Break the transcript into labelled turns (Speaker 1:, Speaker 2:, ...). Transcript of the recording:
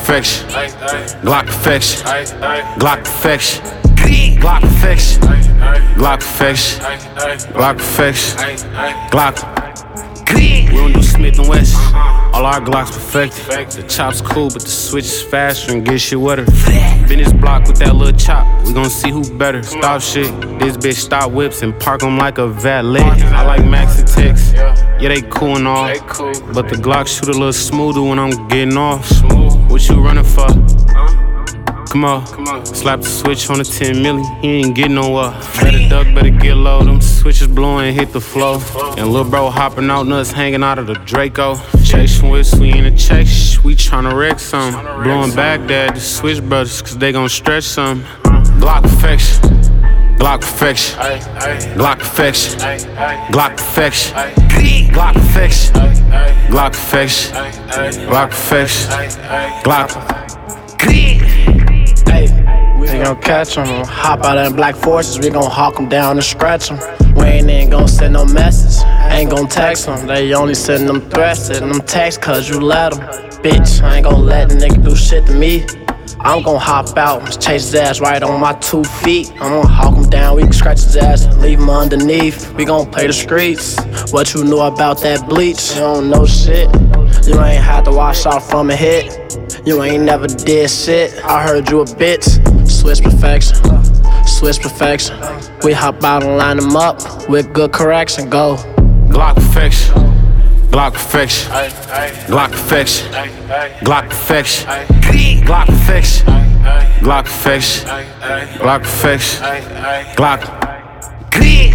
Speaker 1: perfection, Glock perfection, Glock perfection, Glock perfection, Glock perfection, Glock perfection, Glock. We don't do Smith and West. All our Glocks perfected. The chop's cool, but the switch is faster and get shit wetter. Been this block with that little chop. We gon' see who better. Stop shit. This bitch stop whips and park them like a valet. I like Max and Tex. Yeah, they cool and all. But the Glock shoot a little smoother when I'm getting off. What you running for? Come on, slap the switch on the 10 milli, he ain't getting nowhere. Better duck, better get low, them switches blowing, hit the flow. And lil' bro hopping out nuts, hanging out of the Draco. Chasing whips, we in the chase, we tryna wreck some. Blowing Baghdad, the switch brothers, cause they gon' stretch some. Glock perfection, Glock perfection, Glock perfection, Glock perfection, Glock perfection, Glock perfection, Glock perfection, Glock.
Speaker 2: We gon' catch 'em, hop out in black forces, we gon' hawk 'em down and scratch 'em. We ain't gon' send no message, ain't gon' text 'em. They only send them threats and them texts cause you let 'em. Bitch, I ain't gon' let a nigga do shit to me. I'm gon' hop out, chase his ass right on my 2 feet. I'm gon' hawk him down, we can scratch his ass, leave him underneath. We gon' play the streets. What you know about that bleach? You don't know shit. You ain't had to wash out from a hit. You ain't never did shit. I heard you a bitch. Switch perfection, switch perfection. We hop out and line them up with good correction. Go.
Speaker 1: Glock perfection, Glock perfection, Glock perfection, Glock perfection, Glock perfection, Glock perfection, Glock perfection, Glock.